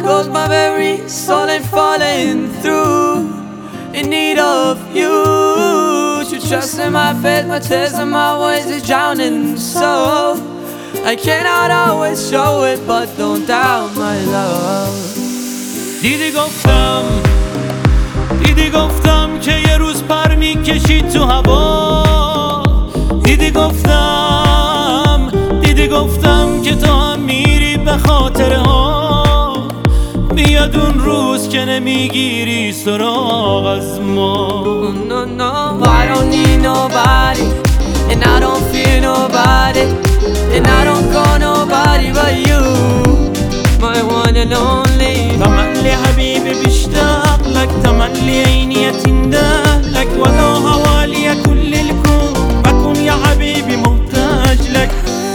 goes my very soul and falling through, in need of you. To trust in my faith, my tears and my voice is drowning. So I cannot always show it, but don't doubt my love. دیدی گفتم که یه روز پر میکشید تو هوا. دیدی گفتم که تو هم میری به خاطرها. میاد اون روز که نمیگیری سراغ از ما. No, no, I don't need nobody, and I don't fear nobody, and I don't call nobody but you, my one and only. تملي حبيبي بيشتاق لك، تملي عيني تندهلك لك، ولو حوالي كل الكون بكون يا حبيبي محتاج لك.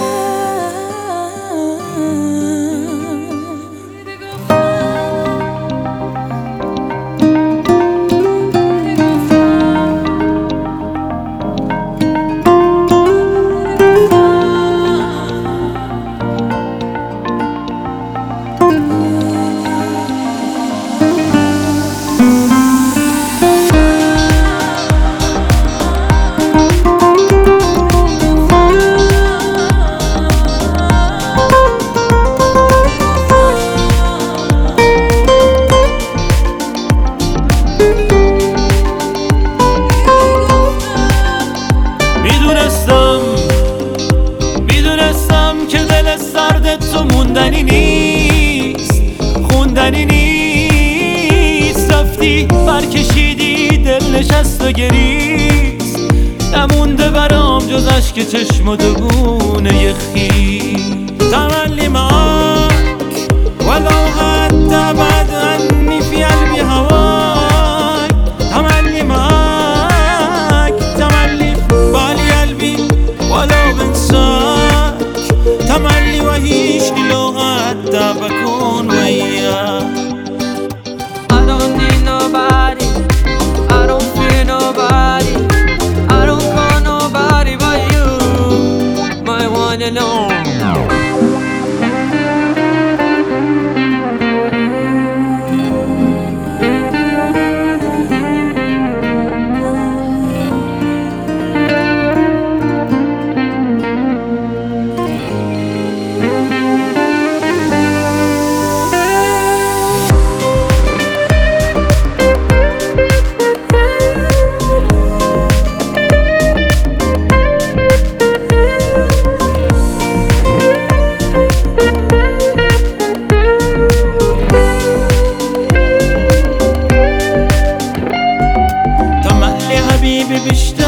میدونستم که دل سردت تو موندنی نیست. رفتی برکشیدی دل نشست و گریست. نمونده برام جز اشک چشم و دگونه خیس. تملي معاك ولو حتى بعد عني في قلبي هواك. تملي معاك، تملي بالي قلبي ولو بنساك. تملي وهيش لو حتى بكون وياك. I don't need nobody, I don't fear nobody, I don't call nobody but you, my one and only. حبيبي